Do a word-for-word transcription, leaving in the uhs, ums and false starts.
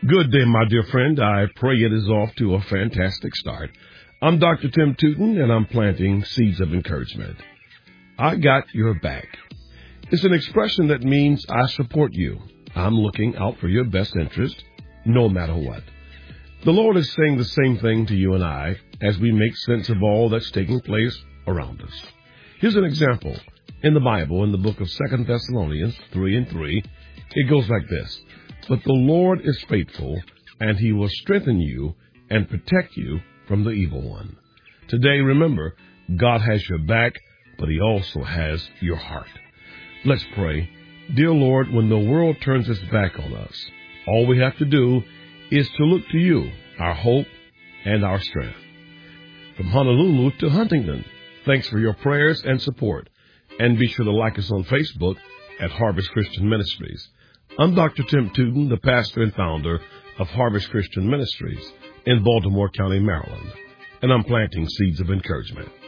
Good day, my dear friend. I pray it is off to a fantastic start. I'm Doctor Tim Tootin, and I'm planting seeds of encouragement. I got your back. It's an expression that means I support you. I'm looking out for your best interest, no matter what. The Lord is saying the same thing to you and I as we make sense of all that's taking place around us. Here's an example. In the Bible, in the book of Second Thessalonians three and three, it goes like this. But the Lord is faithful, and he will strengthen you and protect you from the evil one. Today, remember, God has your back, but he also has your heart. Let's pray. Dear Lord, when the world turns its back on us, all we have to do is to look to you, our hope and our strength. From Honolulu to Huntington, thanks for your prayers and support. And be sure to like us on Facebook at Harvest Christian Ministries. I'm Doctor Tim Tootin, the pastor and founder of Harvest Christian Ministries in Baltimore County, Maryland, and I'm planting seeds of encouragement.